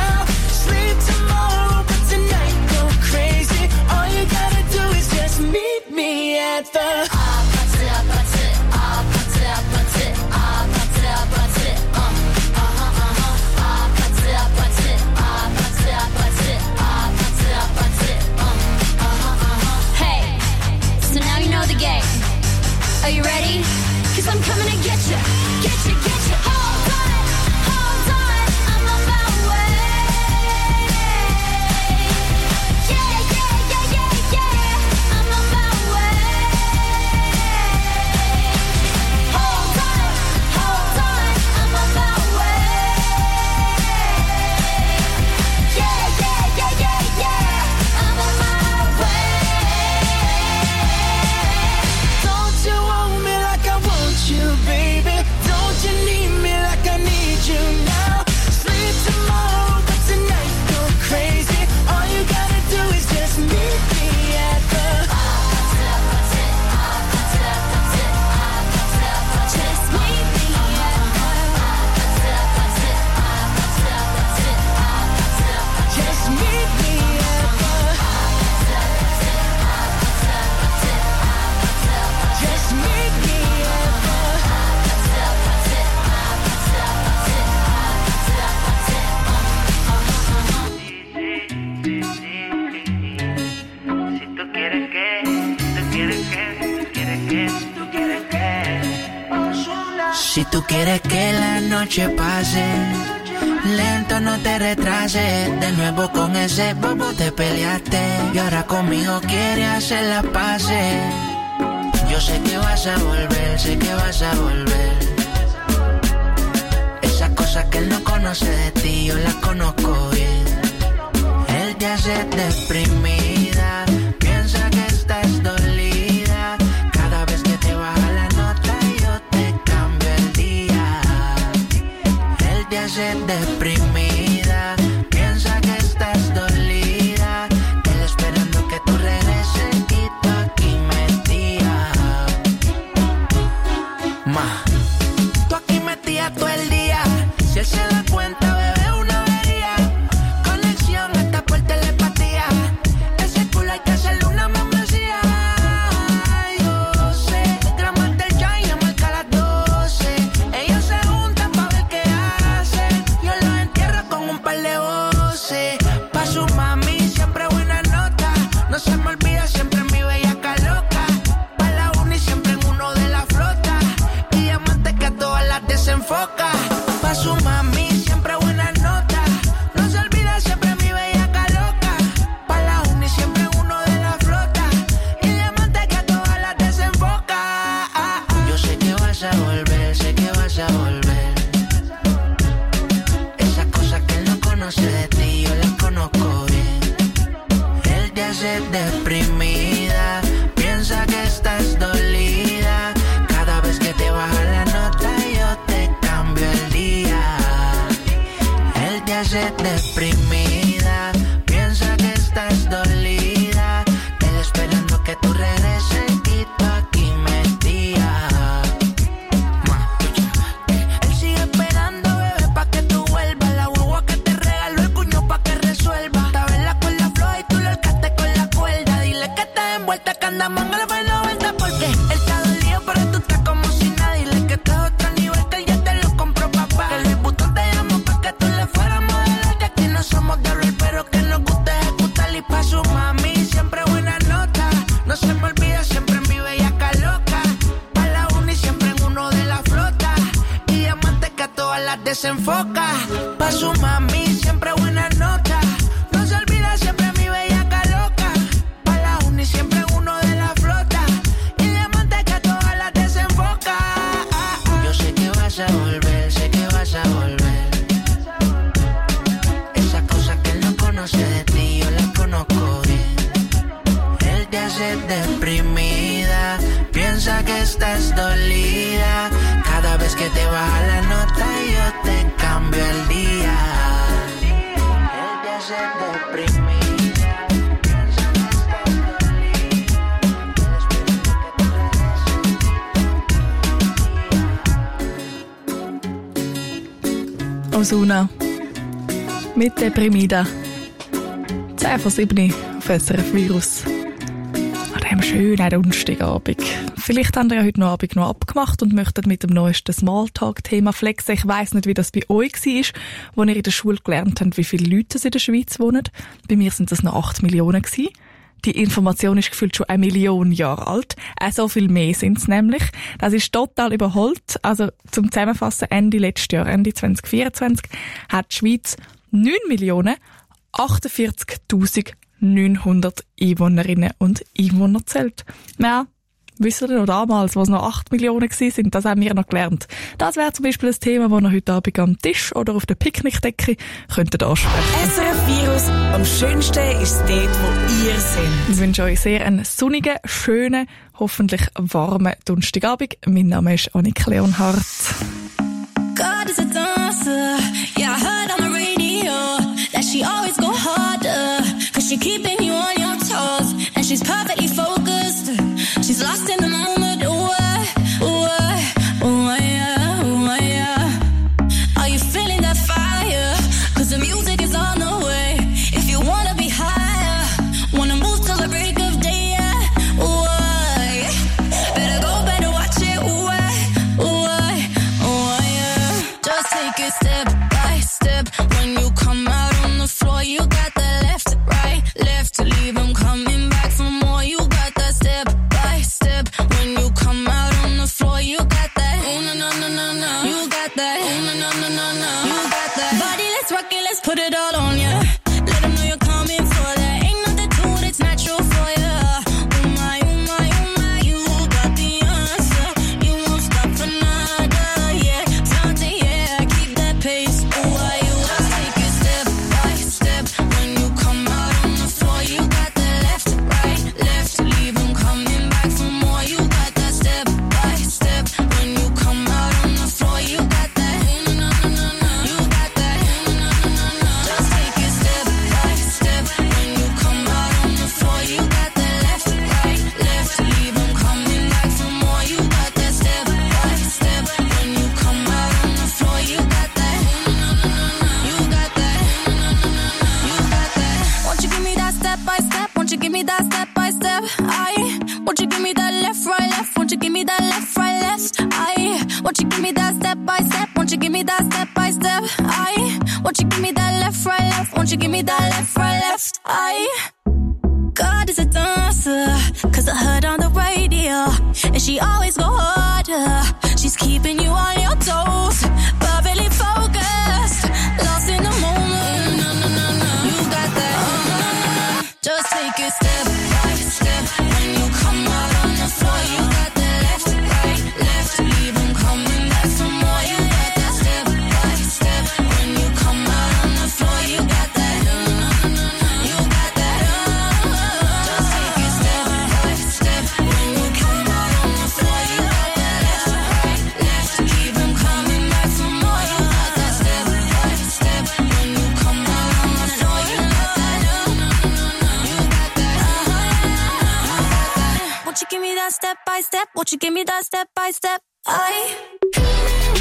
quieres que la noche pase lento, no te retrases. De nuevo con ese bobo te peleaste y ahora conmigo quieres hacer las paces. Yo sé que vas a volver, sé que vas a volver. Esas cosas que él no conoce de ti, yo las conozco bien. Él te hace deprimida, piensa que estás dolida. Cada vez que te baja la nota yo te cambio el día. Él te hace deprimida, piensa que estás dolida. Él esperando que tú regreses y tú aquí metida. Ma, tú aquí metida todo el día. Si él se da cuenta, bebé, una avería. Conexión hasta por telepatía. Ese culo hay que hacerle una membresía. Yo sé, gramas del chai y marca las doce. Ellos se juntan pa' ver qué hacen. Yo los entierro con un par de voces. Pa' su mami siempre buena nota. No se me olvida siempre mi bellaca loca. Pa' la uni siempre en uno de la flota. Y diamantes que a todas las desenfoca. Pa' su mami siempre buena nota. No se olvida siempre mi bellaca loca. Pa' la uni siempre uno de la flota. Y diamantes que a todas las desenfoca. Yo sé que vas a volver, sé que vas a volver. Esas cosas que él no conoce de ti, yo las conozco bien. Él te hace deprimida, piensa que estás dolida. Cada vez que te baja la nota yo te cambio el día. Él te hace deprimida, piensa que estás dolida. Él esperando que tú regreses y tú aquí metida. Él sigue esperando, bebé, pa' que tú vuelvas. La guagua que te regaló el cuño pa' que resuelva. Estaba en la cuerda floja y tú lo alcaste con la cuerda. Dile que estás envuelta, que anda manga por noventa. Porque él está dolido, pero tú estás como si nada. Dile que estás a otro nivel, que él ya te lo compró, papá. Que el botón te llamó pa' que tú le fueras modelo. Que aquí no somos de hablar, pero que nos gusta ejecutar. Y pa' su mami siempre buena nota. No se me olvida siempre mi bellaca loca. Pa' la uni siempre en uno de la flota. Y diamantes que a todas las desenfoca. Pa' su mami siempre buena nota. No se olvida siempre mi bellaca loca. Pa' la uni siempre en uno de la flota. Y diamantes que a todas las desenfoca. Yo sé que vas a volver, sé que vas a volver. Esas cosas que él no conoce de ti, yo las conozco bien. Él te hace deprimida, piensa que estás dolida. Cada vez que te baja la nota yo te cambio el día. Él te hace deprimida, piensa que estás dolida. Ozuna mit Deprimida. zehn vor sieben auf S R F Virus. An diesem schönen Donnerstagabend. Vielleicht habt ihr ja heute noch Abend noch abgemacht und möchtet mit dem neuesten Smalltalk-Thema flexen. Ich weiss nicht, wie das bei euch war, als ihr in der Schule gelernt habt, wie viele Leute in der Schweiz wohnen. Bei mir sind das noch acht Millionen gewesen. Die Information ist gefühlt schon eine Million Jahre alt. Auch so viel mehr sind es nämlich. Das ist total überholt. Also zum Zusammenfassen, Ende letztes Jahr, Ende zwanzig vierundzwanzig, hat die Schweiz neun Millionen achtundvierzigtausendneunhundert Einwohnerinnen und Einwohner zählt. Ja, wisst ihr noch damals, wo es noch acht Millionen waren, das haben wir noch gelernt. Das wäre zum Beispiel ein Thema, das ihr heute Abend am Tisch oder auf der Picknickdecke könntet ansprechen. S R F Virus, am schönsten ist es dort, wo ihr seid. Ich wünsche euch sehr einen sonnigen, schönen, hoffentlich warmen Donnerstagabend. Mein Name ist Annik Leonhardt. God is a dancer. Yeah, I heard on the radio that she always go harder. Cause she keeping you on your toes. And she's perfectly focused. She's lost in the moment. Ooh, ooh, ooh, yeah, ooh, yeah. Are you feeling that fire? Cause the music is on the way. If you wanna be higher, wanna move till the break of day, yeah. Ooh, yeah. Better go, better watch it. Ooh, ooh, ooh, yeah. Just take it step by step. all on ya. Let them know you're coming for that. Ain't nothing to it, it's natural for ya. Oh my, oh my, oh my, you got the answer. You won't stop for nada, yeah. Tante, yeah, keep that pace. Oh, why you just take it step by step. When you come out on the floor, you got that left, right, left. Leave them coming back for more. You got that step by step. When you come out on the floor, you got that. No, no, no, no. You got that. No, no, no, no. Just take it step by step. When you come out on the floor, you got that left, right, left. Leave them coming back for more. You got that step by step. When you come out on the floor, you got that. You got that. You got that. Won't you give me that step by step? Won't you give me that step by step? I. Won't you give me that left, right, left? Won't you give me that left, right, left? I. Won't you give me that step by step? Won't you give me that step by step? I. Won't you give me that left, right, left? Won't you give me that left, right, left? I. God is a dancer, cause I heard on the radio, and she always go harder. She's keeping you on your toes, perfectly focused, lost in the moment. No, no, no, no. You got that. Uh-huh. Just take it step by step. When you come out on the floor, you got that left, right, left. Leave them coming back for more. You got that step by step. When you come out on the floor, you got that. No, no, no, no. You got that. Uh-huh. Just take it step by step. When you come out on the floor, you got that left, right, left. Keep them coming back for more. You got that step by step. When you come out on the floor, you got that. No, no, no, no. You got that. Uh-huh. Won't you give me that step by step? Won't you give me that step by step? I.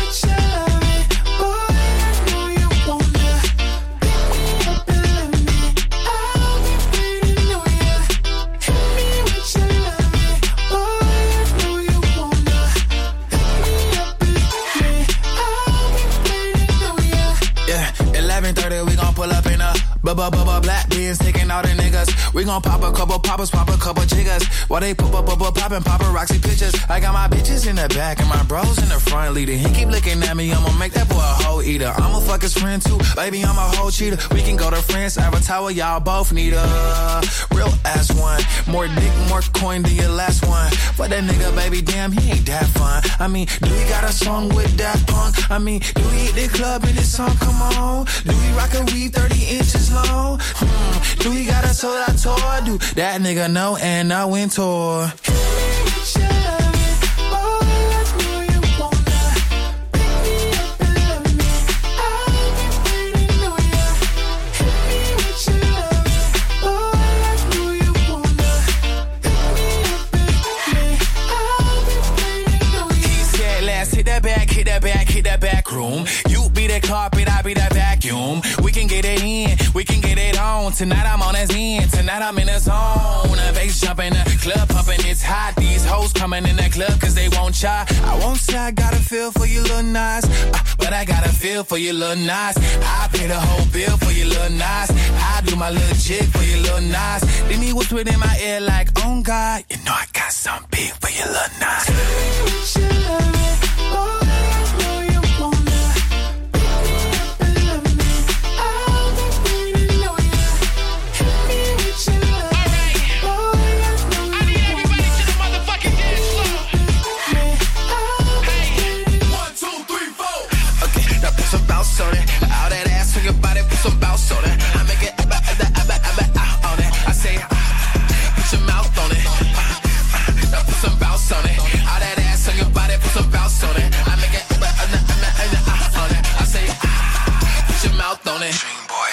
Yeah, eleven thirty, we gon' pull up in a bubba bubba black beans, taking all the niggas. We gon' pop a couple poppers, pop a couple jiggers. While they pop up, up, up, poppin' paparazzi pictures. I got my bitches in the back and my bros in the front leading. He keep looking at me, I'ma make that boy a hoe eater. I'ma fuck his friend too, baby, I'm a hoe cheater. We can go to France, Avatar, y'all both need a real ass one. More dick, more coin than your last one. For that nigga, baby, damn, he ain't that fun. I mean, do we got a song with that punk? I mean, do we hit the club in this song? Come on. Do we rock a weave thirty inches long? Hmm. Do we got a sold out tour? Do that nigga know and I went tour. Hit that back, hit that back, hit that back room. You be the carpet, I be that vacuum. We can get it in, we can get it on. Tonight I'm on his end, tonight I'm in the zone. A bass jumping, the club pumping, it's hot. These hoes coming in the club cause they won't try. I won't say I got a feel for you little nice, uh, but I got a feel for you little nice. I pay the whole bill for you little nice. I do my little jig for you little nice. Then he whispered in my ear like, oh God, you know I got some big for you little nice. On it. All that ass on your body, put some bounce on it. I make it abba, abba, abba, abba, ah, on it. I say, ah, put your mouth on it. Ah, ah, now put some bounce on it. All that ass on your body, put some bounce on it. I make it abba, abba, abba, abba, ah, on it. I say, ah, put your mouth on it. Dream boy.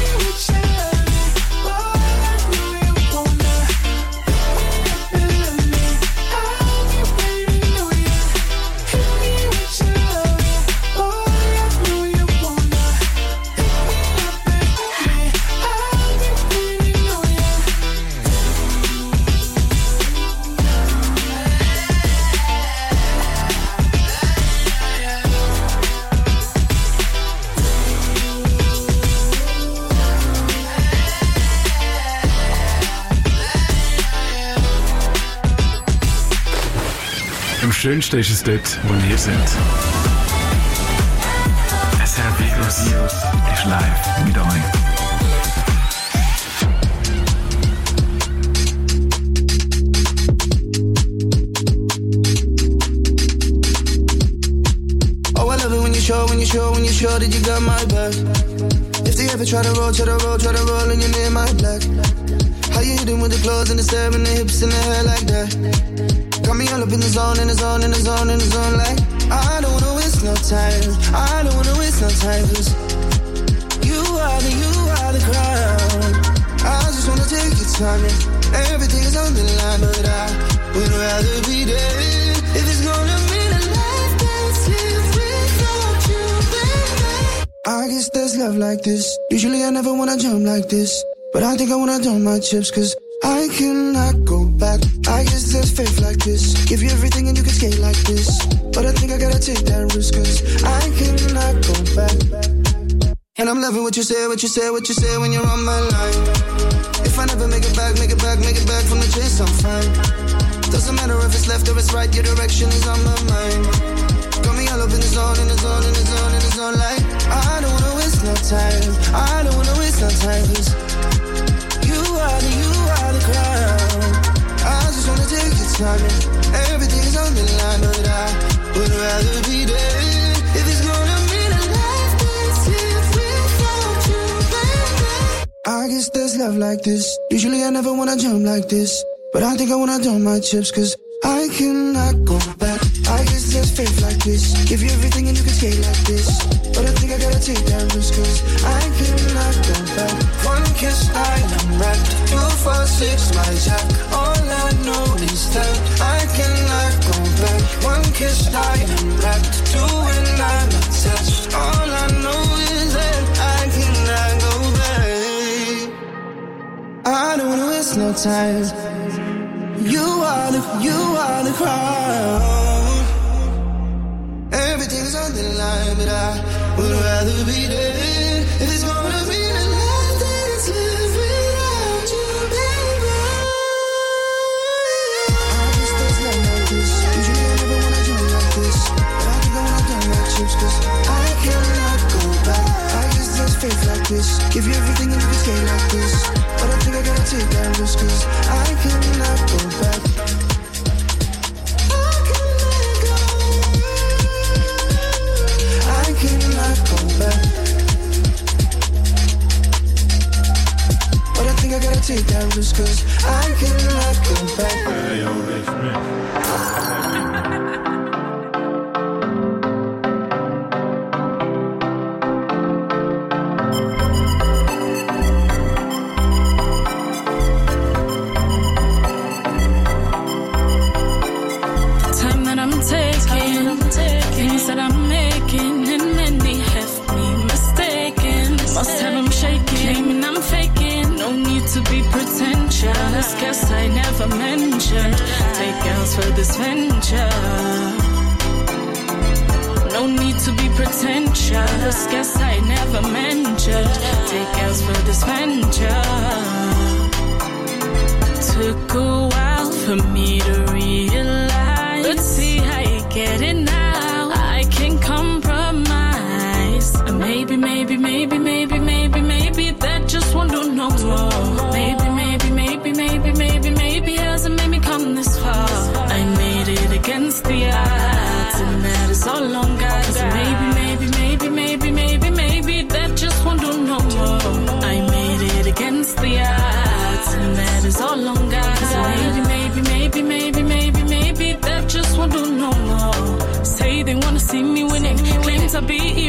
Am schönsten ist es dort, wo wir sind. S R F Virus ist live mit euch. sure that you got my back. If they ever try to roll, try to roll, try to roll and your name my black. How you hit 'em with the clothes and the stare and the hips and the hair like that? Got me all up in the zone, in the zone, in the zone, in the zone like I don't wanna waste no time. I don't wanna waste no time 'cause you are the, you are the crown. I just wanna take your time and everything is on the line, but I would rather be there if it's gonna mean a life that's lived without you, baby. I guess there's love like this. Usually I never wanna jump like this, but I think I wanna dump my chips 'cause I cannot go back. I guess there's faith like this. Give you everything and you can skate like this, but I think I gotta take that risk 'cause I cannot go back. And I'm loving what you say, what you say, what you say when you're on my line. If I never make it back, make it back, make it back from the chase, I'm fine. Doesn't matter if it's left or it's right, your direction is on my mind. Got me all up in the zone, in the zone, in the zone, in the zone like I don't wanna waste no time. I don't wanna waste no time 'cause you are the, you are the crown. I just wanna take your time and everything is on the line, but I would rather be there if it's gonna mean a life that's lived without you, baby. I guess there's love like this. Usually I never wanna jump like this, but I think I wanna dump my chips 'cause I cannot go back. I guess there's faith like this. Give you everything and you can skate like this, but I think I gotta take that risk 'cause I cannot go back. One kiss I am wrapped, two four six my jack. All I know is that I cannot go back. One kiss I am wrapped, two and I'm attached. All I know is that I cannot go back. I don't wanna waste no time. You are the, you are the crown. Everything's on the line, but I would rather be there if it's gonna be a life that's lived without you, baby. I guess there's love like this. Usually I never wanna jump like this, but I think I wanna dump my chips 'cause I cannot go back. I guess there's faith like this. Give you everything and you can skate like this, but I think I gotta take that risk 'cause I cannot go back. I cannot go back, but I think I gotta take that risk 'cause I cannot go back. Hey, yo, Rich, guess I never mentioned take girls for this venture. No need to be pretentious. Guess I never mentioned take girls for this venture. Took a while for me to realize, but see how you get it now. I can compromise. Maybe, maybe, maybe, maybe, maybe, maybe that just won't do no more. Maybe, maybe, maybe, maybe, maybe, maybe hasn't made me come this far. I made it against the odds, and that is all long guys. Maybe, maybe, maybe, maybe, maybe, maybe that just won't do no more. I made it against the odds, and that is all long guys. Maybe, maybe, maybe, maybe, maybe, maybe that just won't do no more. Say they wanna see me winning, claim to be